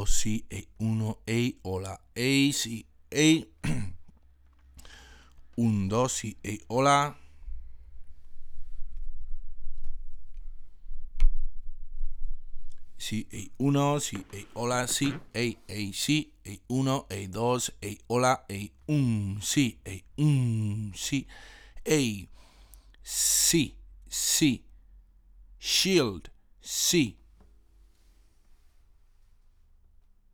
2, sì, ehi, 1, ehi, hola, ehi, sì, ehi, 1, 2, sì, ehi, hola. Sí, ey, 1, sí, ey, hola, sí, ey, sí, ey, 1, ey, 2, ey, hola, ey, sí, sí, ey, sí, sí, shield, sí,